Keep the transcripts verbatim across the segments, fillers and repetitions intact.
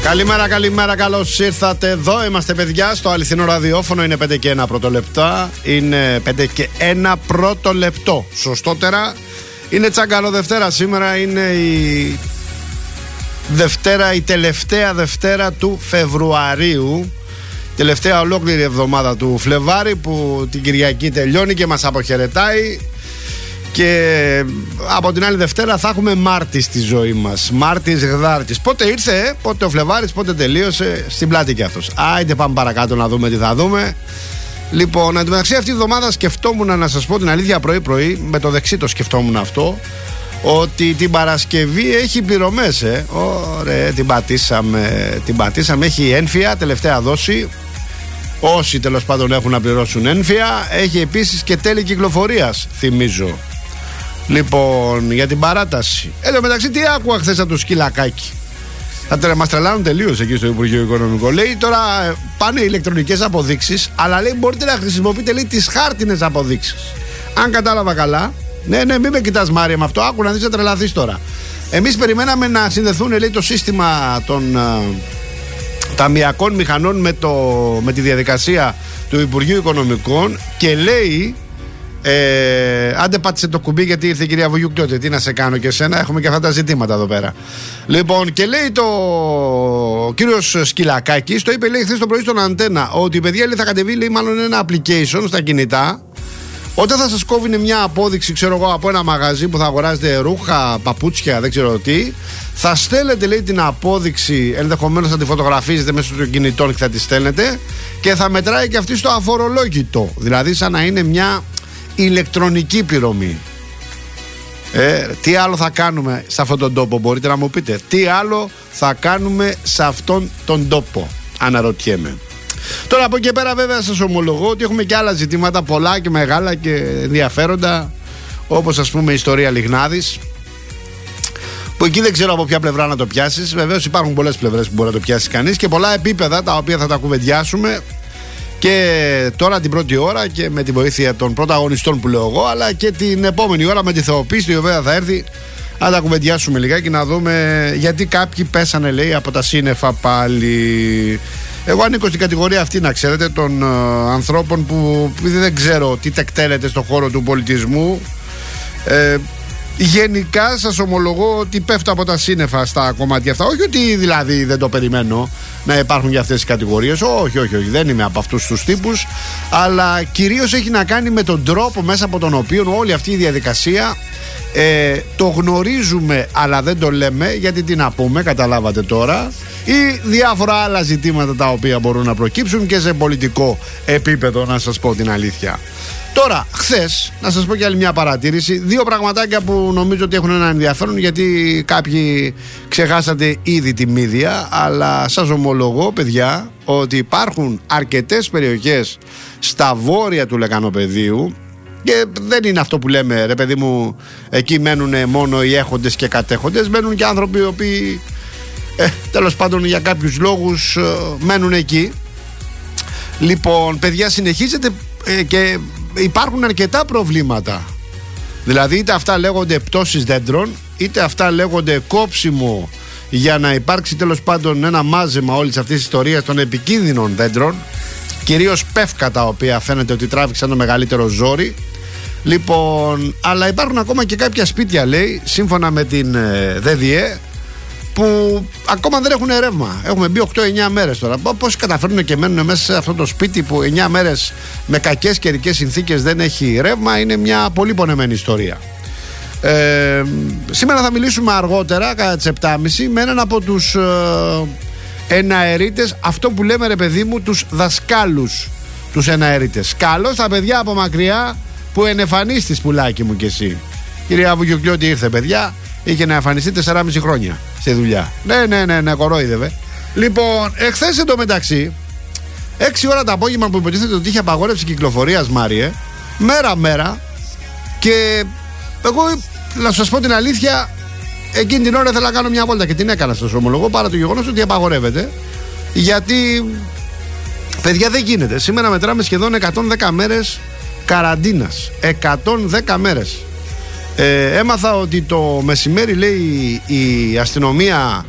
Καλημέρα, καλημέρα, καλώς ήρθατε. Εδώ είμαστε, παιδιά, στο αληθινό ραδιόφωνο. Είναι πέντε και ένα πρώτο λεπτά. Είναι πέντε και ένα πρώτο λεπτό. Σωστότερα. Είναι Τσαγκαλό Δευτέρα. Σήμερα είναι η Δευτέρα, η τελευταία Δευτέρα του Φεβρουαρίου. Τελευταία ολόκληρη εβδομάδα του Φλεβάρη, που την Κυριακή τελειώνει και μας αποχαιρετάει. Και από την άλλη Δευτέρα θα έχουμε Μάρτη στη ζωή μας. Μάρτης Γδάρτης. Πότε ήρθε, πότε ο Φλεβάρης, πότε τελείωσε. Στην πλάτη και αυτός. Άιντε πάμε παρακάτω να δούμε τι θα δούμε. Λοιπόν, εντωμεταξύ αυτή τη εβδομάδα σκεφτόμουν, να σας πω την αλήθεια, πρωί-πρωί, με το δεξί το σκεφτόμουν αυτό, ότι την Παρασκευή έχει πληρωμές. Ε. Ωραία, την πατήσαμε. Την πατήσαμε. Έχει ένφια, τελευταία δόση. Όσοι τέλος πάντων έχουν να πληρώσουν ένφια. Έχει επίσης και τέλη κυκλοφορίας, θυμίζω. Λοιπόν, για την παράταση. Εν τω μεταξύ, τι άκουγα χθες από το Σκυλακάκι. Θα μας τρελάνουν τελείως εκεί στο Υπουργείο Οικονομικό. Λέει τώρα πάνε ηλεκτρονικές αποδείξεις, αλλά λέει μπορείτε να χρησιμοποιείτε, λέει, τις χάρτινες αποδείξεις. Αν κατάλαβα καλά. Ναι, ναι, μην με κοιτάς, Μάρια, με αυτό. Άκου να δεις, να τρελαθείς τώρα. Εμείς περιμέναμε να συνδεθούν, λέει, το σύστημα των uh, ταμιακών μηχανών με, το, με τη διαδικασία του Υπουργείου Οικονομικών και λέει. Ε, άντε πάτησε το κουμπί, γιατί ήρθε η κυρία Βουγιουκτώτη. Τι να σε κάνω και εσένα, έχουμε και αυτά τα ζητήματα εδώ πέρα. Λοιπόν, και λέει το ο κύριος Σκυλακάκης, το είπε, λέει, χθες το πρωί στον Αντένα, ότι η παιδιά, λέει, θα κατεβεί, λέει, μάλλον ένα application στα κινητά. Όταν θα σας κόβει μια απόδειξη, ξέρω εγώ, από ένα μαγαζί που θα αγοράζετε ρούχα, παπούτσια, δεν ξέρω τι, θα στέλνετε, λέει, την απόδειξη, ενδεχομένως θα τη φωτογραφίζετε μέσω των κινητών και θα τη στέλνετε, και θα μετράει και αυτή στο αφορολόγητο. Δηλαδή, σαν να είναι μια ηλεκτρονική πληρωμή. Ε, τι άλλο θα κάνουμε σε αυτόν τον τόπο, μπορείτε να μου πείτε? Τι άλλο θα κάνουμε σε αυτόν τον τόπο, αναρωτιέμαι. Τώρα από εκεί πέρα, βέβαια, σας ομολογώ ότι έχουμε και άλλα ζητήματα, πολλά και μεγάλα και ενδιαφέροντα, όπως ας πούμε η ιστορία Λιγνάδης, που εκεί δεν ξέρω από ποια πλευρά να το πιάσεις. Βεβαίως υπάρχουν πολλές πλευρές που μπορεί να το πιάσει κανείς και πολλά επίπεδα τα οποία θα τα κουβεντιάσουμε και τώρα την πρώτη ώρα και με τη βοήθεια των πρωταγωνιστών που λέω εγώ, αλλά και την επόμενη ώρα με τη θεοποίηση, η οποία θα έρθει. Να τα κουβεντιάσουμε λιγάκι, να δούμε γιατί κάποιοι πέσανε, λέει, από τα σύννεφα πάλι. Εγώ ανήκω στην κατηγορία αυτή, να ξέρετε, των uh, ανθρώπων που δεν ξέρω τι τεκταίνεται στον χώρο του πολιτισμού. Ε, γενικά σας ομολογώ ότι πέφτω από τα σύννεφα στα κομμάτια αυτά. Όχι ότι δηλαδή δεν το περιμένω να υπάρχουν για αυτές τις κατηγορίες. Όχι, όχι, όχι, δεν είμαι από αυτούς τους τύπους. Αλλά κυρίως έχει να κάνει με τον τρόπο μέσα από τον οποίο όλη αυτή η διαδικασία ε, το γνωρίζουμε αλλά δεν το λέμε, γιατί τι να πούμε, καταλάβατε τώρα, ή διάφορα άλλα ζητήματα τα οποία μπορούν να προκύψουν και σε πολιτικό επίπεδο, να σας πω την αλήθεια. Τώρα, χθες, να σας πω και άλλη μια παρατήρηση. Δύο πραγματάκια που νομίζω ότι έχουν ένα ενδιαφέρον, γιατί κάποιοι ξεχάσατε ήδη τη μύδια, αλλά σας ομολογώ, παιδιά, ότι υπάρχουν αρκετές περιοχές στα βόρεια του Λεκανοπεδίου και δεν είναι αυτό που λέμε, ρε παιδί μου, εκεί μένουν μόνο οι έχοντες και κατέχοντες. Μένουν και άνθρωποι οι οποίοι ε, τέλος πάντων για κάποιους λόγους ε, μένουν εκεί. Λοιπόν, παιδιά, συνεχίζεται ε, και υπάρχουν αρκετά προβλήματα. Δηλαδή, είτε αυτά λέγονται πτώσεις δέντρων, είτε αυτά λέγονται κόψιμο για να υπάρξει τέλος πάντων ένα μάζεμα όλης αυτής της ιστορίας των επικίνδυνων δέντρων, κυρίως πεύκα, τα οποία φαίνεται ότι τράβηξαν το μεγαλύτερο ζόρι. Λοιπόν, αλλά υπάρχουν ακόμα και κάποια σπίτια, λέει, σύμφωνα με την ε, ΔΔΕ, που ακόμα δεν έχουν ρεύμα. Έχουμε μπει οκτώ εννιά μέρες τώρα. Πώς καταφέρνουν και μένουν μέσα σε αυτό το σπίτι που εννιά μέρες με κακές καιρικές συνθήκες δεν έχει ρεύμα? Είναι μια πολύ πονεμένη ιστορία. Ε, σήμερα θα μιλήσουμε αργότερα, κατά τις επτά και μισή, με έναν από τους ε, εναερίτες, αυτό που λέμε, ρε παιδί μου, τους δασκάλους, τους εναερίτες. Καλώς τα παιδιά από μακριά που ενεφανίστης, πουλάκι μου, κι εσύ. Κυρία Βουγιουκλιώτη ήρθε, παιδιά. Είχε να εμφανιστεί τέσσερα και μισό χρόνια στη δουλειά. Ναι, ναι, ναι, ναι, κορόιδευε. Λοιπόν, εχθές εντωμεταξύ, έξι ώρα το απόγευμα που υποτίθεται ότι είχε απαγόρευση κυκλοφορίας, Μάριε, μέρα-μέρα, και εγώ, να σας πω την αλήθεια, εκείνη την ώρα ήθελα να κάνω μια βόλτα και την έκανα, σας ομολογώ, παρά το γεγονός ότι απαγορεύεται. Γιατί, παιδιά, δεν γίνεται. Σήμερα μετράμε σχεδόν εκατόν δέκα μέρες καραντίνας. εκατόν δέκα μέρες. Ε, έμαθα ότι το μεσημέρι, λέει, η αστυνομία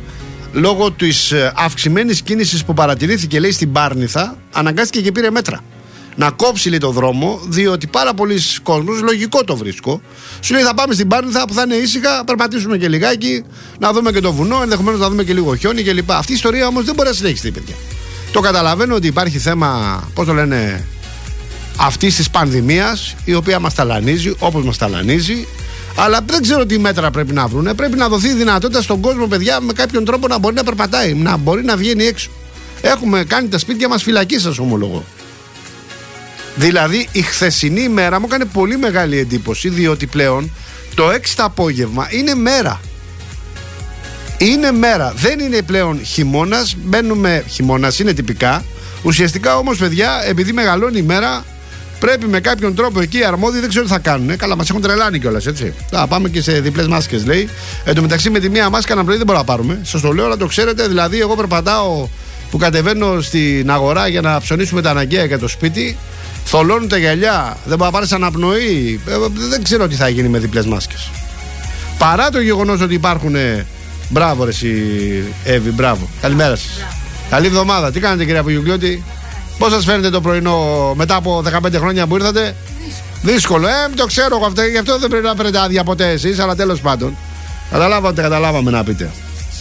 λόγω της αυξημένης κίνησης που παρατηρήθηκε, λέει, στην Πάρνηθα, αναγκάστηκε και πήρε μέτρα να κόψει, λέει, το δρόμο, διότι πάρα πολλοί κόσμος, λογικό το βρίσκω, σου λέει θα πάμε στην Πάρνηθα που θα είναι ήσυχα, περπατήσουμε και λιγάκι, να δούμε και το βουνό, ενδεχομένως να δούμε και λίγο χιόνι κλπ. Αυτή η ιστορία όμως δεν μπορεί να συνεχιστεί, παιδιά. Το καταλαβαίνω ότι υπάρχει θέμα, πώς το λένε, αυτής της πανδημίας, η οποία μας ταλανίζει όπως μας ταλανίζει, αλλά δεν ξέρω τι μέτρα πρέπει να βρουν. Πρέπει να δοθεί δυνατότητα στον κόσμο, παιδιά, με κάποιον τρόπο να μπορεί να περπατάει, να μπορεί να βγαίνει έξω. Έχουμε κάνει τα σπίτια μας φυλακή, σας ομολογώ. Δηλαδή η χθεσινή ημέρα μου έκανε πολύ μεγάλη εντύπωση, διότι πλέον το έξι το απόγευμα είναι μέρα. Είναι μέρα, δεν είναι πλέον χειμώνας. Μπαίνουμε, χειμώνας είναι τυπικά. Ουσιαστικά όμως, παιδιά, επειδή μεγαλώνει η μέρα, πρέπει με κάποιον τρόπο εκεί οι αρμόδιοι, δεν ξέρω τι θα κάνουν. Καλά, μας έχουν τρελάνει κιόλας, έτσι. Θα πάμε και σε διπλές μάσκες, λέει. Εν τω μεταξύ, με τη μία μάσκα ένα πρωί δεν μπορούμε να πάρουμε. Σας το λέω, να το ξέρετε. Δηλαδή, εγώ περπατάω που κατεβαίνω στην αγορά για να ψωνίσουμε τα αναγκαία για το σπίτι. Θολώνουν τα γυαλιά, δεν μπορεί να πάρεις αναπνοή. Ε, δεν ξέρω τι θα γίνει με διπλές μάσκες. Παρά το γεγονός ότι υπάρχουν. Μπράβο, ρε εσύ, Εύη, μπράβο. Καλημέρα σας. Καλή εβδομάδα. Τι κάνετε, κυρία Βουγιουκλιώτη? Πώς σας φαίνεται το πρωινό μετά από δεκαπέντε χρόνια που ήρθατε? Δύσκολο, ε, το ξέρω εγώ αυτό. Γι' αυτό δεν πρέπει να παίρνετε άδεια ποτέ εσείς, αλλά τέλος πάντων. Καταλάβατε, καταλάβαμε να πείτε.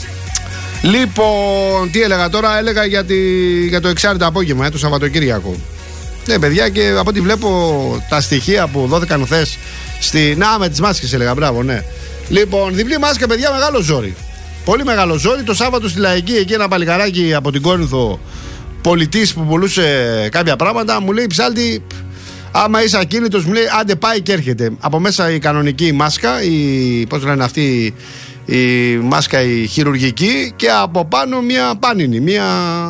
Λοιπόν, τι έλεγα τώρα? Έλεγα για, τη, για το εξάρτητο απόγευμα, ε, το Σαββατοκύριακο. Ναι, παιδιά, και από ό,τι βλέπω τα στοιχεία που δόθηκαν χθες στη. Να, με τις μάσκες έλεγα, μπράβο, ναι. Λοιπόν, διπλή μάσκα, παιδιά, μεγάλο ζόρι. Πολύ μεγάλο ζόρι. Το Σάββατο στη Λαϊκή, εκεί ένα παλικαράκι από την Κόρινθο, πολιτής που πουλούσε κάποια πράγματα, μου λέει, Ψάλτη, άμα είσαι ακίνητος, μου λέει, άντε πάει και έρχεται. Από μέσα η κανονική μάσκα, η, πώς λένε αυτή, η μάσκα η χειρουργική, και από πάνω μια πάνινη, μια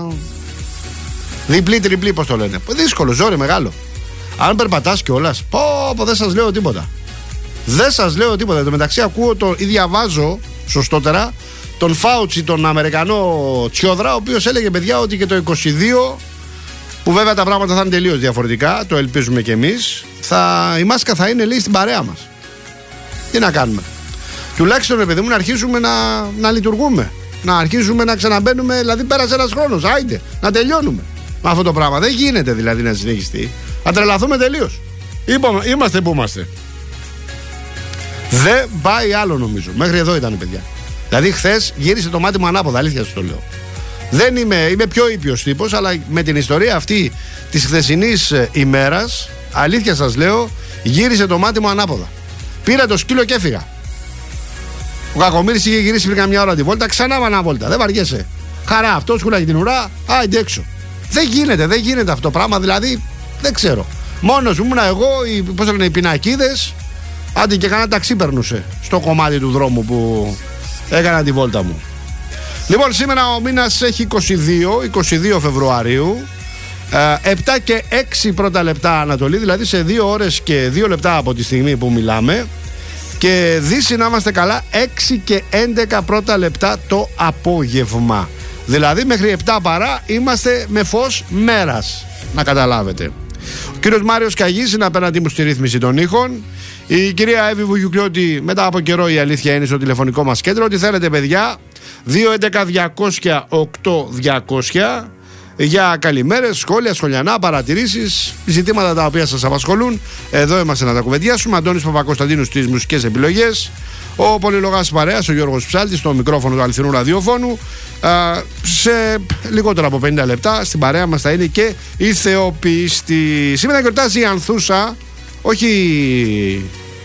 διπλή, τριπλή, πώς το λένε. Δύσκολο ζόρι, μεγάλο. Αν περπατάς κιόλας, πω, πω, δεν σας λέω τίποτα. Δεν σας λέω τίποτα. Εν τω μεταξύ ακούω το, ή διαβάζω σωστότερα τον Φάουτσι, τον Αμερικανό Τσιόδρα, ο οποίος έλεγε, παιδιά, ότι και το είκοσι δύο, που βέβαια τα πράγματα θα είναι τελείως διαφορετικά, το ελπίζουμε κι εμείς, θα, η μάσκα θα είναι, λέει, στην παρέα μας. Τι να κάνουμε? Τουλάχιστον, παιδί μου, να αρχίσουμε να, να λειτουργούμε. Να αρχίσουμε να ξαναμπαίνουμε, δηλαδή πέρασε ένας χρόνος. Άιντε, να τελειώνουμε με αυτό το πράγμα. Δεν γίνεται δηλαδή να συνεχιστεί. Θα τρελαθούμε τελείως. Είμαστε που είμαστε. Δεν πάει άλλο, νομίζω. Μέχρι εδώ ήταν, παιδιά. Δηλαδή, χθες γύρισε το μάτι μου ανάποδα. Αλήθεια σας το λέω. Δεν είμαι, είμαι πιο ήπιος τύπος, αλλά με την ιστορία αυτή της χθεσινής ημέρας, αλήθεια σας λέω, γύρισε το μάτι μου ανάποδα. Πήρα το σκύλο και έφυγα. Ο Κακομοίρης είχε γυρίσει πριν καμιά ώρα τη βόλτα, ξανά ένα βόλτα. Δεν βαριέσαι. Χαρά, αυτό σκουλάκι την ουρά, άιντε έξω. Δεν γίνεται, δεν γίνεται αυτό το πράγμα, δηλαδή δεν ξέρω. Μόνος μου ήμουν εγώ, οι, πώς λένε, οι πινακίδες. Άντε και κανένα ταξί περνούσε στο κομμάτι του δρόμου που έκανα τη βόλτα μου. Λοιπόν, σήμερα ο μήνας έχει είκοσι δύο, είκοσι δύο Φεβρουαρίου, ε, επτά και έξι πρώτα λεπτά Ανατολή, δηλαδή σε δύο ώρες και δύο λεπτά από τη στιγμή που μιλάμε, και Δύση, να είμαστε καλά, έξι και έντεκα πρώτα λεπτά το απόγευμα. Δηλαδή μέχρι επτά παρά είμαστε με φως μέρας, να καταλάβετε. Ο κύριος Μάριος Καγής είναι απέναντί μου στη ρύθμιση των ήχων. Η κυρία Εύη Βουγιουκλιώτη, μετά από καιρό, η αλήθεια είναι, στο τηλεφωνικό μας κέντρο. Ό,τι θέλετε, παιδιά, δύο έντεκα διακόσια οκτώ διακόσια, για καλημέρες, σχόλια, σχολιανά, παρατηρήσεις, ζητήματα τα οποία σας απασχολούν. Εδώ είμαστε να τα κουβεντιάσουμε. Αντώνης Παπακοσταντίνου στις μουσικές επιλογές. Ο πολυλογάς της παρέας, ο Γιώργος Ψάλτης, στο μικρόφωνο του αληθινού ραδιοφώνου. Α, σε λιγότερο από πενήντα λεπτά στην παρέα μας θα είναι και η Θεοπίστη. Σήμερα γιορτάζει η Ανθούσα, όχι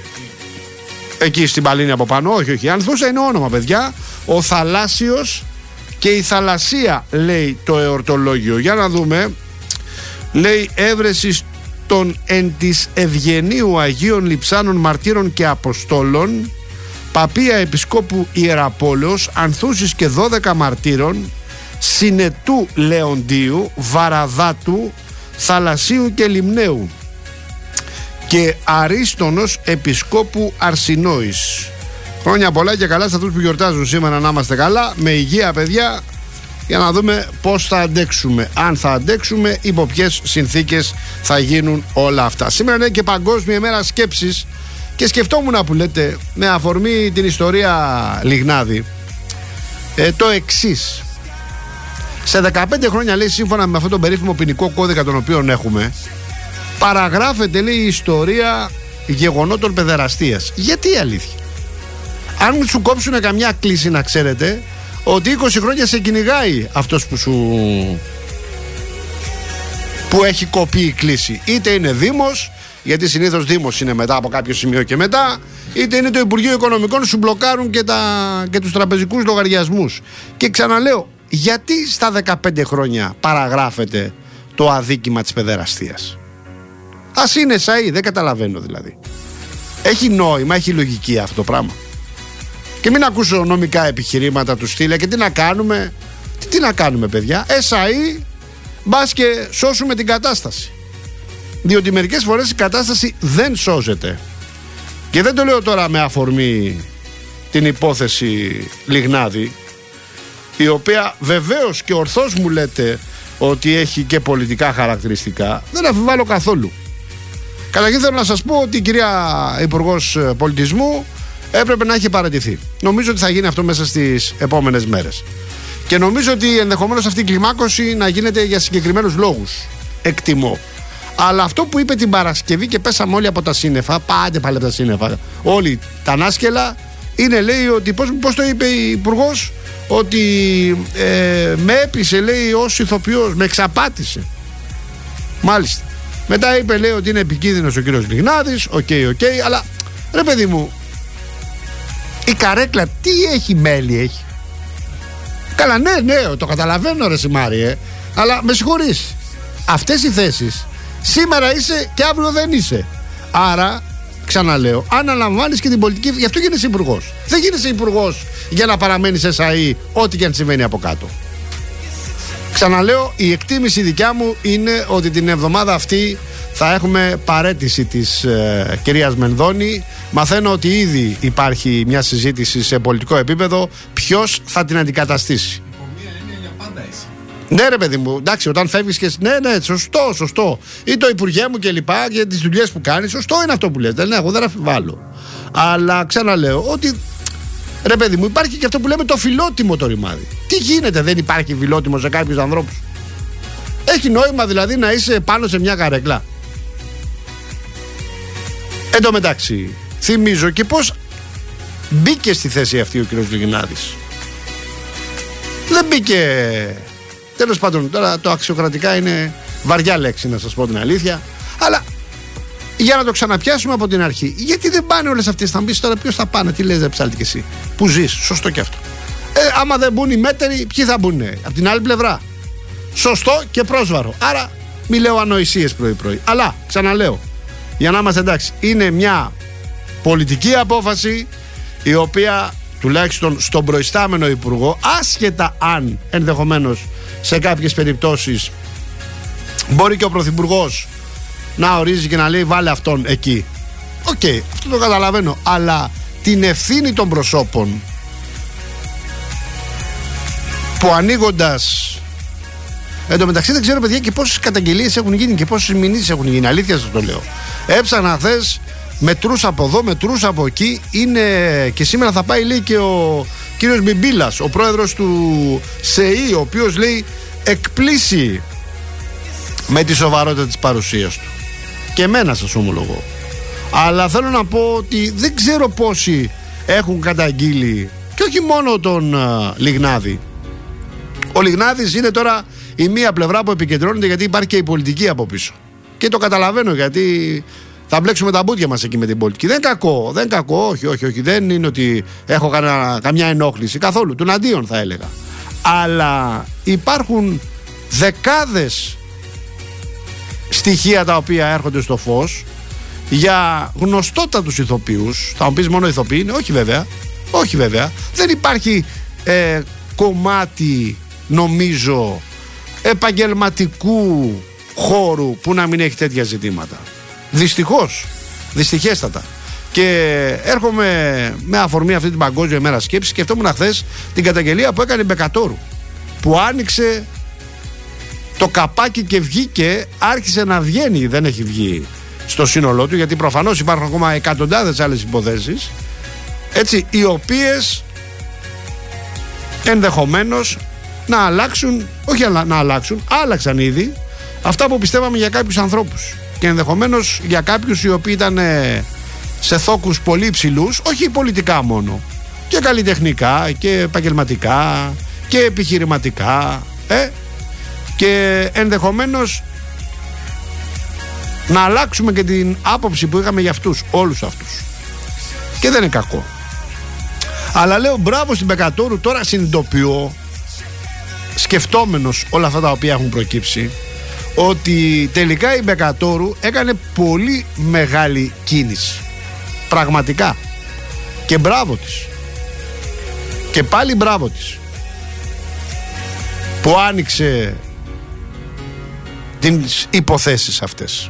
εκεί στην Παλίνη από πάνω, όχι, όχι. Η Ανθούσα είναι όνομα, παιδιά. Ο Θαλάσσιος και η Θαλασσία, λέει το εορτολόγιο. Για να δούμε. Λέει, έβρεση των εν της Ευγενίου Αγίων Λειψάνων Μαρτύρων και Αποστόλων, Παπία Επισκόπου Ιεραπόλεως, Ανθούσης και δώδεκα μαρτύρων, Συνετού Λεοντίου, Βαραδάτου, Θαλασσίου και Λιμναίου, και Αρίστονος Επισκόπου Αρσινόης. Χρόνια πολλά και καλά σε αυτούς που γιορτάζουν σήμερα, να είμαστε καλά, με υγεία, παιδιά, για να δούμε πώς θα αντέξουμε, αν θα αντέξουμε, υπό ποιες συνθήκες θα γίνουν όλα αυτά. Σήμερα είναι και Παγκόσμια ημέρα σκέψης, και σκεφτόμουν, που λέτε, με αφορμή την ιστορία Λιγνάδη, ε, το εξής. Σε δεκαπέντε χρόνια, λέει, σύμφωνα με αυτόν τον περίφημο ποινικό κώδικα τον οποίο έχουμε, παραγράφεται, λέει, η ιστορία γεγονότων παιδεραστίας. Γιατί η αλήθεια? Αν σου κόψουν καμιά κλίση, να ξέρετε ότι είκοσι χρόνια σε κυνηγάει αυτός που σου που έχει κοπεί η κλίση. Είτε είναι Δήμος, γιατί συνήθως Δήμος είναι μετά από κάποιο σημείο και μετά, είτε είναι το Υπουργείο Οικονομικών, σου μπλοκάρουν και, τα, και τους τραπεζικούς λογαριασμούς. Και ξαναλέω, γιατί στα δεκαπέντε χρόνια παραγράφεται το αδίκημα της παιδεραστίας? Ας είναι σαΐ, δεν καταλαβαίνω δηλαδή. Έχει νόημα, έχει λογική αυτό το πράγμα? Και μην ακούσω νομικά επιχειρήματα του στήλε και τι να κάνουμε. Τι, τι να κάνουμε, παιδιά? ΕΣΑΗ, μπας και σώσουμε την κατάσταση. Διότι μερικές φορές η κατάσταση δεν σώζεται. Και δεν το λέω τώρα με αφορμή την υπόθεση Λιγνάδη, η οποία βεβαίως και ορθώς μου λέτε ότι έχει και πολιτικά χαρακτηριστικά. Δεν αμφιβάλλω καθόλου. Καταρχήν θέλω να σας πω ότι η κυρία Υπουργός Πολιτισμού έπρεπε να έχει παραιτηθεί. Νομίζω ότι θα γίνει αυτό μέσα στις επόμενες μέρες. Και νομίζω ότι ενδεχομένως αυτή η κλιμάκωση να γίνεται για συγκεκριμένους λόγους. Εκτιμώ. Αλλά αυτό που είπε την Παρασκευή και πέσαμε όλοι από τα σύννεφα, πάτε πάλι από τα σύννεφα, όλοι τα ανάσκελα, είναι, λέει, ότι πώς, πώς το είπε η Υπουργός, ότι ε, με έπεισε, λέει, ως ηθοποιός, με εξαπάτησε. Μάλιστα. Μετά είπε, λέει, ότι είναι επικίνδυνος ο κύριος Λιγνάδης, οκ, okay, οκ, okay, αλλά ρε παιδί μου, η καρέκλα τι έχει, μέλι έχει? Καλά, ναι, ναι, το καταλαβαίνω, ρε Σιμάρη, ε, αλλά με συγχωρείς, αυτές οι θέσεις σήμερα είσαι και αύριο δεν είσαι. Άρα, ξαναλέω, αναλαμβάνεις και την πολιτική. Γι' αυτό γίνεσαι υπουργός. Δεν γίνεσαι υπουργός για να παραμένεις ΕΣΑΗ, ό,τι και αν συμβαίνει από κάτω. Ξαναλέω, η εκτίμηση δικιά μου είναι ότι την εβδομάδα αυτή θα έχουμε παραίτηση της ε, κυρίας Μενδώνη. Μαθαίνω ότι ήδη υπάρχει μια συζήτηση σε πολιτικό επίπεδο ποιος θα την αντικαταστήσει. Ναι, ρε παιδί μου, εντάξει, όταν φεύγεις και. Ναι, ναι, σωστό, σωστό. Ή το Υπουργέ μου και λοιπά για τις δουλειές που κάνεις. Σωστό είναι αυτό που λες. Ναι, εγώ δεν αφιβάλλω. Αλλά ξαναλέω ότι. Ρε παιδί μου, υπάρχει και αυτό που λέμε το φιλότιμο το ρημάδι. Τι γίνεται, δεν υπάρχει φιλότιμο σε κάποιους ανθρώπους? Έχει νόημα δηλαδή να είσαι πάνω σε μια καρέκλα? Εν τω μεταξύ, θυμίζω και πως μπήκε στη θέση αυτή ο κ. Λιγνάδης. Δεν μπήκε. Τέλος πάντων, τώρα το αξιοκρατικά είναι βαριά λέξη, να σας πω την αλήθεια. Αλλά για να το ξαναπιάσουμε από την αρχή, γιατί δεν πάνε όλες αυτές? Θα μου πεις τώρα ποιος θα πάνε, τι λες, ρε ψάλτη και εσύ που ζεις? Σωστό και αυτό. Ε, άμα δεν μπουν οι μέτεροι, ποιοι θα μπουν? Από την άλλη πλευρά. Σωστό και πρόσβαρο. Άρα μη λέω ανοησίες πρωί-πρωί. Αλλά ξαναλέω, για να είμαστε εντάξει, είναι μια πολιτική απόφαση η οποία τουλάχιστον στον προϊστάμενο υπουργό, άσχετα αν ενδεχομένως σε κάποιες περιπτώσεις μπορεί και ο πρωθυπουργός να ορίζει και να λέει βάλε αυτόν εκεί. Οκ, okay, αυτό το καταλαβαίνω. Αλλά την ευθύνη των προσώπων που ανοίγοντας. Εν τω μεταξύ δεν ξέρω, παιδιά, και πόσες καταγγελίες έχουν γίνει και πόσες μηνύσεις έχουν γίνει. Αλήθεια σας το λέω. Έψανα χθες, μετρούσα από εδώ, μετρούσα από εκεί. Είναι και σήμερα θα πάει, λέει, και ο κύριος Μπιμπίλας, ο πρόεδρος του ΣΕΗ, ο οποίος, λέει, εκπλήσει με τη σοβαρότητα της παρουσίας του. Και εμένα σας ομολογώ. Αλλά θέλω να πω ότι δεν ξέρω πόσοι έχουν καταγγείλει, και όχι μόνο τον uh, Λιγνάδη. Ο Λιγνάδης είναι τώρα η μία πλευρά που επικεντρώνεται, γιατί υπάρχει και η πολιτική από πίσω. Και το καταλαβαίνω, γιατί θα μπλέξουμε τα μπούτια μας εκεί με την πολιτική. Δεν είναι κακό, δεν είναι κακό, όχι, όχι, όχι. Δεν είναι ότι έχω κανένα, καμιά ενόχληση καθόλου. Του αντίον θα έλεγα. Αλλά υπάρχουν δεκάδες στοιχεία τα οποία έρχονται στο φως για γνωστότατους ηθοποιούς. Θα μου πεις μόνο ηθοποιοί είναι? Όχι βέβαια. Όχι βέβαια. Δεν υπάρχει ε, κομμάτι, νομίζω, επαγγελματικού χώρου που να μην έχει τέτοια ζητήματα. Δυστυχώς. Δυστυχέστατα. Και έρχομαι με αφορμή αυτή την Παγκόσμια ημέρα σκέψης, σκεφτόμουν χθες την καταγγελία που έκανε η Μπεκατόρου, που άνοιξε το καπάκι και βγήκε, άρχισε να βγαίνει, δεν έχει βγει στο σύνολό του, γιατί προφανώς υπάρχουν ακόμα εκατοντάδες άλλες υποθέσεις, έτσι, οι οποίες ενδεχομένως να αλλάξουν, όχι να αλλάξουν, άλλαξαν ήδη αυτά που πιστεύαμε για κάποιους ανθρώπους. Και ενδεχομένως για κάποιους οι οποίοι ήταν σε θόκους πολύ υψηλούς, όχι πολιτικά μόνο, και καλλιτεχνικά και επαγγελματικά και επιχειρηματικά, ε, και ενδεχομένως να αλλάξουμε και την άποψη που είχαμε για αυτούς, όλους αυτούς. Και δεν είναι κακό. Αλλά λέω μπράβο στην Μπεκατόρου. Τώρα συνειδητοποιώ, σκεφτόμενος όλα αυτά τα οποία έχουν προκύψει, ότι τελικά η Μπεκατόρου έκανε πολύ μεγάλη κίνηση. Πραγματικά. Και μπράβο της. Και πάλι μπράβο της, που άνοιξε τις υποθέσεις αυτές.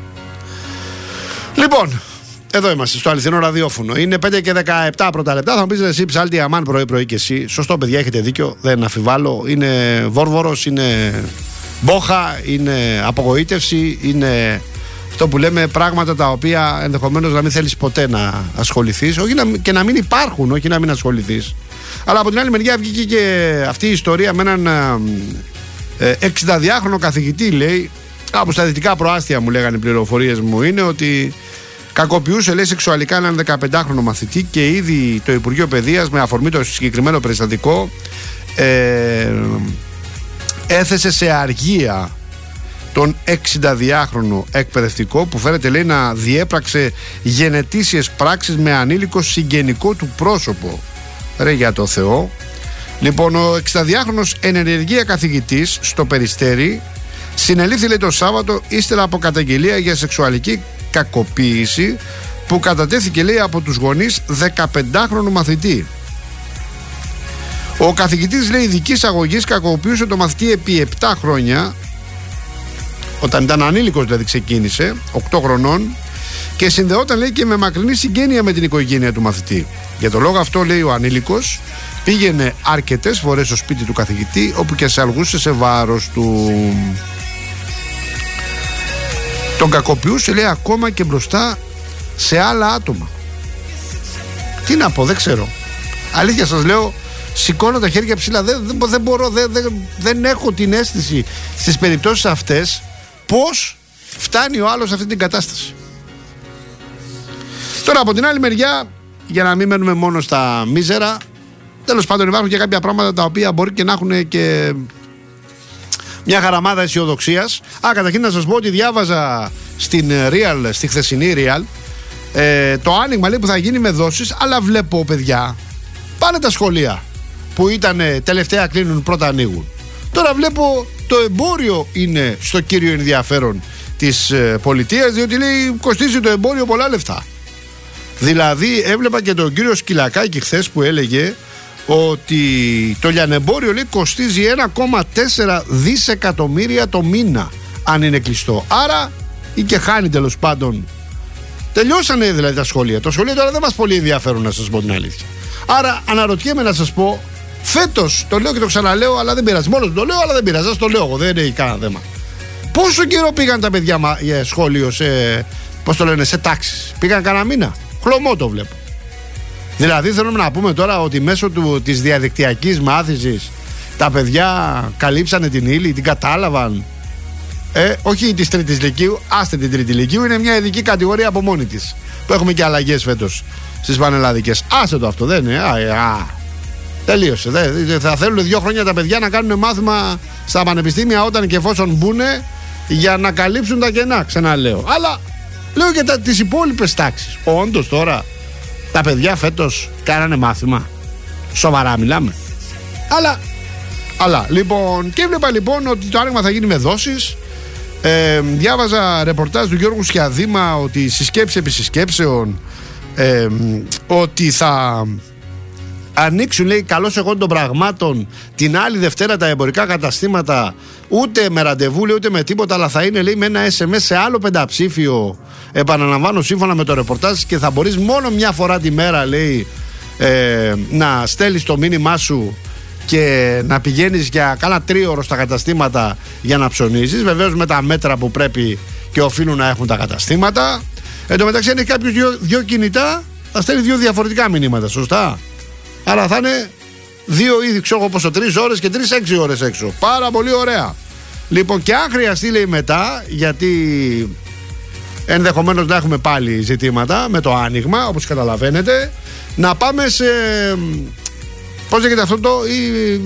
Λοιπόν, εδώ είμαστε στο αληθινό ραδιόφωνο. Είναι πέντε και δεκαεπτά πρώτα λεπτά. Θα μου πεις εσύ, ψάλτη αμάν πρωί-πρωί και εσύ. Σωστό, παιδιά, έχετε δίκιο. Δεν αφιβάλλω. Είναι βόρβορος, είναι μπόχα, είναι απογοήτευση, είναι αυτό που λέμε πράγματα τα οποία ενδεχομένως να μην θέλεις ποτέ να ασχοληθείς, όχι να, και να μην υπάρχουν, όχι να μην ασχοληθείς. Αλλά από την άλλη μεριά βγήκε και αυτή η ιστορία με έναν ε, εξηνταδυάχρονο καθηγητή, λέει, από στα δυτικά προάστια μου λέγανε οι πληροφορίες μου, είναι ότι κακοποιούσε, λέει, σεξουαλικά έναν δεκαπεντάχρονο μαθητή και ήδη το Υπουργείο Παιδείας, με αφορμή το συγκεκριμένο περιστατικό, ε, έθεσε σε αργία τον εξηνταδυάχρονο εκπαιδευτικό που φέρεται, λέει, να διέπραξε γενετήσιες πράξεις με ανήλικο συγγενικό του πρόσωπο. Ρε για το Θεό. Λοιπόν, ο εξηνταδυάχρονος εν ενεργεία καθηγητής στο Περιστέρι συνελήφθη, λέει, το Σάββατο ύστερα από καταγγελία για σεξουαλική κακοποίηση που κατατέθηκε, λέει, από τους γονείς δεκαπεντάχρονου μαθητή. Ο καθηγητής, λέει, ειδικής αγωγής κακοποιούσε το μαθητή επί επτά χρόνια, όταν ήταν ανήλικος δηλαδή ξεκίνησε, οκτώ χρονών, και συνδεόταν, λέει, και με μακρινή συγγένεια με την οικογένεια του μαθητή. Για τον λόγο αυτό, λέει, ο ανήλικος πήγαινε αρκετές φορές στο σπίτι του καθηγητή, όπου και σαλγούσε σε βάρος του. Τον κακοποιούσε, λέει, ακόμα και μπροστά σε άλλα άτομα. Τι να πω, δεν ξέρω. Αλήθεια σας λέω, σηκώνω τα χέρια ψηλά. Δεν, δεν, δεν μπορώ, δεν, δεν, δεν έχω την αίσθηση στις περιπτώσεις αυτές πώς φτάνει ο άλλος σε αυτή την κατάσταση. Τώρα από την άλλη μεριά, για να μην μένουμε μόνο στα μίζερα, τέλος πάντων υπάρχουν και κάποια πράγματα τα οποία μπορεί και να έχουν και μια χαραμάδα αισιοδοξίας. Α, καταρχήν να σας πω ότι διάβαζα στην Real, στη χθεσινή Real, ε, το άνοιγμα, λέει, που θα γίνει με δόσεις, αλλά βλέπω, παιδιά, πάνε τα σχολεία που ήταν τελευταία κλείνουν, πρώτα ανοίγουν. Τώρα βλέπω το εμπόριο είναι στο κύριο ενδιαφέρον της ε, πολιτείας, διότι, λέει, κοστίζει το εμπόριο πολλά λεφτά. Δηλαδή έβλεπα και τον κύριο Σκυλακάκη χθες που έλεγε ότι το λιανεμπόριο, λέει, κοστίζει ένα κόμμα τέσσερα δισεκατομμύρια το μήνα αν είναι κλειστό. Άρα ή και χάνει, τέλος πάντων. Τελειώσανε δηλαδή τα σχολεία. Το σχολείο τώρα δεν μας πολύ ενδιαφέρουν, να σας πω την αλήθεια. Άρα αναρωτιέμαι να σας πω, φέτος, το λέω και το ξαναλέω, αλλά δεν πειράζει. Μόνος το λέω, αλλά δεν πειράζει. Σας το λέω εγώ, δεν έχει κανένα θέμα. Πόσο καιρό πήγαν τα παιδιά για σχόλιο, σε, πώς το λένε, σε τάξεις? Πήγαν κανένα μήνα. Χλωμό το βλέπω. Δηλαδή θέλουμε να πούμε τώρα ότι μέσω του, της διαδικτυακής μάθησης τα παιδιά καλύψανε την ύλη, την κατάλαβαν. Ε, όχι της τρίτης λυκείου, άστε την τρίτη λυκείου, είναι μια ειδική κατηγορία από μόνη της. Που έχουμε και αλλαγές φέτος στις πανελλαδικές. Άστε το αυτό, δεν είναι. Α, α, τελείωσε. Δε, θα θέλουν δύο χρόνια τα παιδιά να κάνουν μάθημα στα πανεπιστήμια όταν και εφόσον μπουνε για να καλύψουν τα κενά, ξαναλέω. Αλλά λέω και τα, τις υπόλοιπες τάξεις. Όντως τώρα τα παιδιά φέτος κάνανε μάθημα? Σοβαρά μιλάμε? Αλλά, αλλά λοιπόν, και έβλεπα λοιπόν ότι το άνοιγμα θα γίνει με δόσεις. Ε, διάβαζα ρεπορτάζ του Γιώργου Σκιαδήμα ότι συσκέψη επί συσκέψεων, ε, ότι θα ανοίξουν, λέει, καλώς εγώ των πραγμάτων την άλλη Δευτέρα τα εμπορικά καταστήματα, ούτε με ραντεβού, λέει, ούτε με τίποτα, αλλά θα είναι, λέει, με ένα ες εμ ες σε άλλο πενταψήφιο, επαναλαμβάνω, σύμφωνα με το ρεπορτάζ, και θα μπορείς μόνο μια φορά τη μέρα, λέει, ε, να στέλνεις το μήνυμά σου και να πηγαίνεις για κάνα τρίωρο στα καταστήματα για να ψωνίζεις, βεβαίως με τα μέτρα που πρέπει και οφείλουν να έχουν τα καταστήματα. Εν τω μεταξύ, αν έχει κάποιος δύο, δύο κινητά, θα στέλνει δύο διαφορετικά μηνύματα, σωστά? Άρα θα είναι Δύο ή ξέρω πόσο, τρεις ώρες και τρεις έξι ώρες έξω. Πάρα πολύ ωραία. Λοιπόν, και αν χρειαστεί, λέει, μετά, γιατί ενδεχομένως να έχουμε πάλι ζητήματα με το άνοιγμα, όπως καταλαβαίνετε, να πάμε σε, πώς λέγεται αυτό το, ή,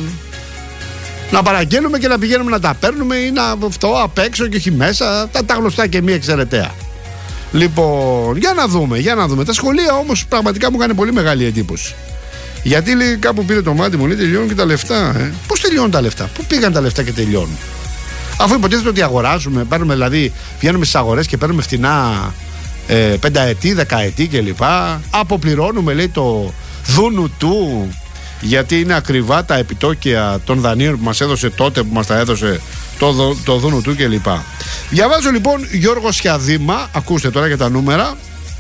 να παραγγέλνουμε και να πηγαίνουμε να τα παίρνουμε, ή να αυτό απ' έξω και όχι μέσα, τα, τα γνωστά και μη εξαιρεταία. Λοιπόν, για να δούμε, για να δούμε. Τα σχολεία όμως πραγματικά μου έκανε πολύ μεγάλη εντύπωση. Γιατί, λέει, κάπου πήρε το μάτι μου, λέει, τελειώνουν και τα λεφτά. Ε. Πώς τελειώνουν τα λεφτά, πού πήγαν τα λεφτά και τελειώνουν? Αφού υποτίθεται ότι αγοράζουμε, παίρνουμε, δηλαδή βγαίνουμε στις αγορές και παίρνουμε φτηνά ε, πενταετή, δεκαετή κλπ. Αποπληρώνουμε, λέει, το δούνου του, γιατί είναι ακριβά τα επιτόκια των δανείων που μας έδωσε τότε, που μας τα έδωσε το, το δούνου του κλπ. Διαβάζω λοιπόν Γιώργο Σιαδήμα, ακούστε τώρα για τα νούμερα.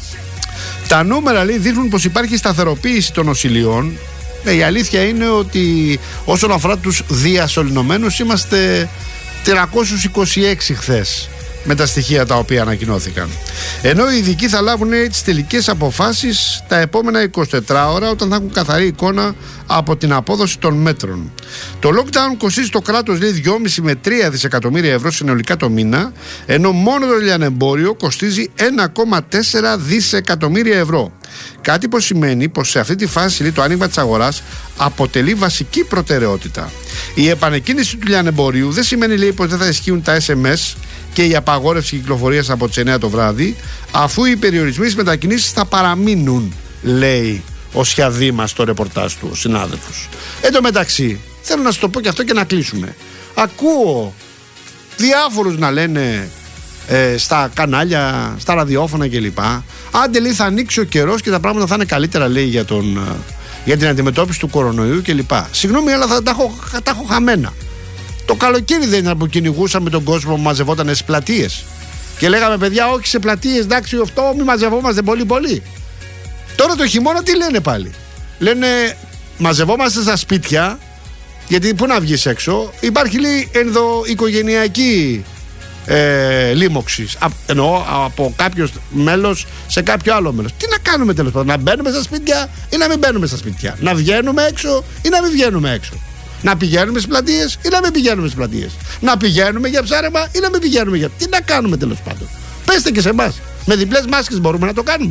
Τα νούμερα, λέει, δείχνουν πως υπάρχει σταθεροποίηση των νοσηλειών. Ε, η αλήθεια είναι ότι όσον αφορά τους διασωληνωμένους είμαστε τριακόσιους είκοσι έξι χθες με τα στοιχεία τα οποία ανακοινώθηκαν. Ενώ οι ειδικοί θα λάβουν τις τελικές αποφάσεις τα επόμενα εικοσιτέσσερις ώρα, όταν θα έχουν καθαρή εικόνα από την απόδοση των μέτρων. Το lockdown κοστίζει το κράτος, λέει, δυόμισι με τρία δισεκατομμύρια ευρώ συνολικά το μήνα, ενώ μόνο το λιανεμπόριο κοστίζει ένα κόμμα τέσσερα δισεκατομμύρια ευρώ. Κάτι που σημαίνει πως σε αυτή τη φάση, λέει, το άνοιγμα της αγοράς αποτελεί βασική προτεραιότητα. Η επανεκκίνηση του λιανεμπορίου δεν σημαίνει, λέει, πως δεν θα ισχύουν τα ες εμ ες και η απαγόρευση κυκλοφορίας από τις εννιά το βράδυ, αφού οι περιορισμοί στις μετακινήσεις θα παραμείνουν, λέει ο Σιαδήμας στο ρεπορτάζ του, ο συνάδελφος. Εν τω μεταξύ, θέλω να σας το πω και αυτό και να κλείσουμε. Ακούω διάφορους να λένε ε, στα κανάλια, στα ραδιόφωνα κλπ. Άντε, λέει, θα ανοίξει ο καιρός και τα πράγματα θα είναι καλύτερα, λέει, για, τον, για την αντιμετώπιση του κορονοϊού κλπ. Συγγνώμη, αλλά θα τα έχω, τα έχω χαμένα. Το καλοκαίρι δεν ήταν που κυνηγούσαμε τον κόσμο που μαζευόταν στις πλατείες και λέγαμε, παιδιά, όχι σε πλατείες, εντάξει, αυτό μη μαζευόμαστε πολύ πολύ. Τώρα το χειμώνα τι λένε πάλι? Λένε μαζευόμαστε στα σπίτια, γιατί πού να βγεις έξω? Υπάρχει, λέει, ενδοοικογενειακή ε, λίμωξη. Εννοώ από κάποιο μέλος σε κάποιο άλλο μέλος. Τι να κάνουμε τέλος πάντων? Να μπαίνουμε στα σπίτια ή να μην μπαίνουμε στα σπίτια? Να βγαίνουμε έξω ή να μην βγαίνουμε έξω? Να πηγαίνουμε στις πλατείες ή να μην πηγαίνουμε στις πλατείες? Να πηγαίνουμε για ψάρεμα ή να μην πηγαίνουμε για... Τι να κάνουμε τέλος πάντων? Πέστε και σε εμάς. Με διπλές μάσκες μπορούμε να το κάνουμε?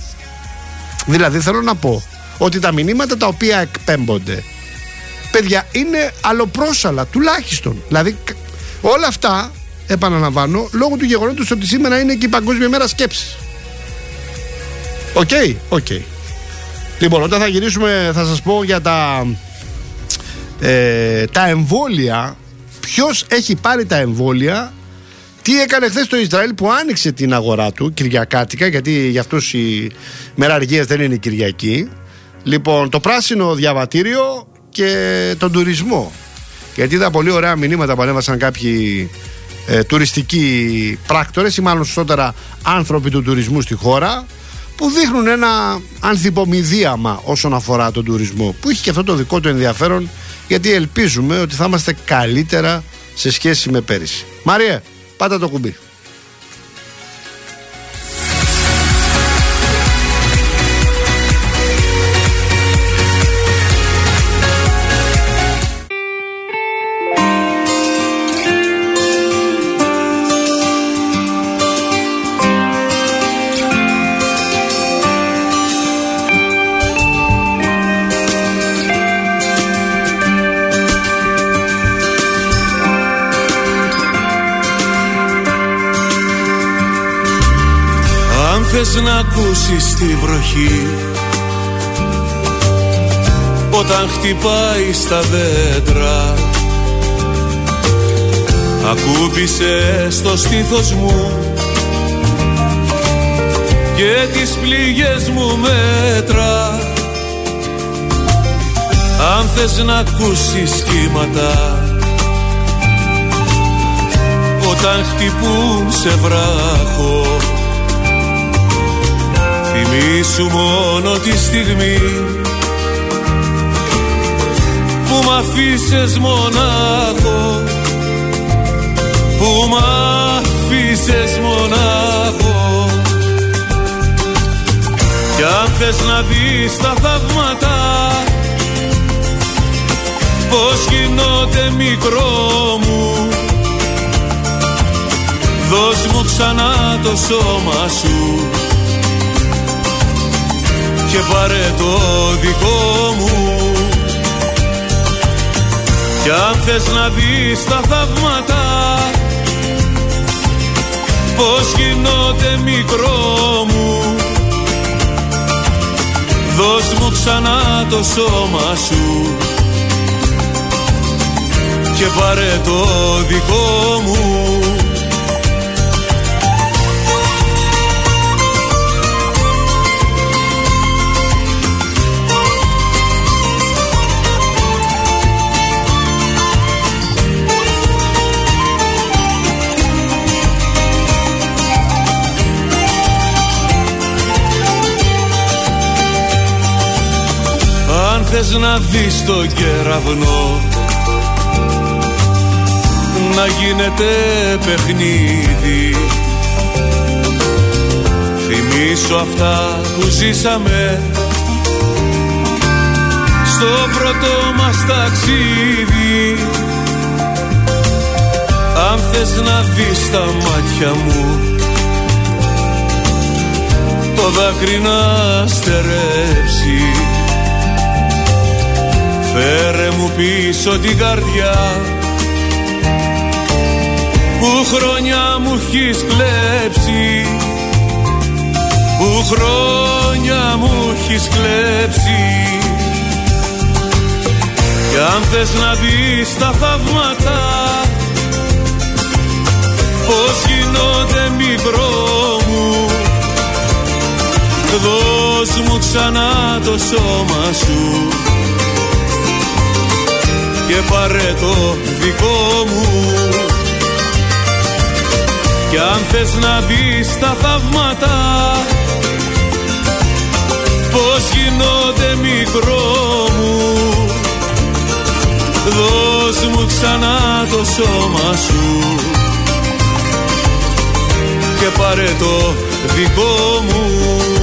Δηλαδή θέλω να πω ότι τα μηνύματα τα οποία εκπέμπονται, παιδιά, είναι αλλοπρόσαλα τουλάχιστον. Δηλαδή όλα αυτά, επαναλαμβάνω, λόγω του γεγονότος ότι σήμερα είναι και η Παγκόσμια Μέρα Σκέψης. Οκ, okay, οκ. Okay. Λοιπόν, όταν θα γυρίσουμε θα σας πω για τα ε, τα εμβόλια. Ποιος έχει πάρει τα εμβόλια, τι έκανε χθες το Ισραήλ που άνοιξε την αγορά του κυριακάτικα, γιατί για αυτούς η μέρα αργίας δεν είναι Κυριακή. Λοιπόν, το πράσινο διαβατήριο και τον τουρισμό. Γιατί είδα πολύ ωραία μηνύματα που ανέβασαν κάποιοι ε, τουριστικοί πράκτορες ή μάλλον σωστότερα άνθρωποι του τουρισμού στη χώρα, που δείχνουν ένα ανθυπομηδίαμα όσον αφορά τον τουρισμό, που έχει και αυτό το δικό του ενδιαφέρον, γιατί ελπίζουμε ότι θα είμαστε καλύτερα σε σχέση με πέρυσι. Μαρία, πάτα το κουμπί. Θες να ακούσεις τη βροχή όταν χτυπάει στα δέντρα, ακούμπησε στο στήθος μου και τις πληγές μου μέτρα. Αν θες να ακούσεις κύματα όταν χτυπούν σε βράχο, θυμήσου μόνο τη στιγμή που μ' αφήσες μονάχο, που μ' αφήσες μονάχο. Κι αν θες να δεις τα θαύματα πως γινόται μικρό μου. Δώσ' μου ξανά το σώμα σου και πάρε το δικό μου. Κι αν θες να δεις τα θαύματα πως γινόται μικρό μου, δώσ' μου ξανά το σώμα σου και πάρε το δικό μου. Αν θες να δεις το κεραυνό να γίνεται παιχνίδι, θυμήσου αυτά που ζήσαμε στο πρώτο μας ταξίδι. Αν θες να δεις τα μάτια μου το δάκρυ να στερέψει, φέρε μου πίσω την καρδιά που χρόνια μου έχεις κλέψει, που χρόνια μου έχεις κλέψει. Κι αν θες να δεις τα θαύματα πως γίνονται μικρό μου, δώσ' μου ξανά το σώμα σου και πάρε το δικό μου. Κι αν θες να δεις τα θαύματα πως γίνονται μικρό μου, δώσ' μου ξανά το σώμα σου και πάρε το δικό μου.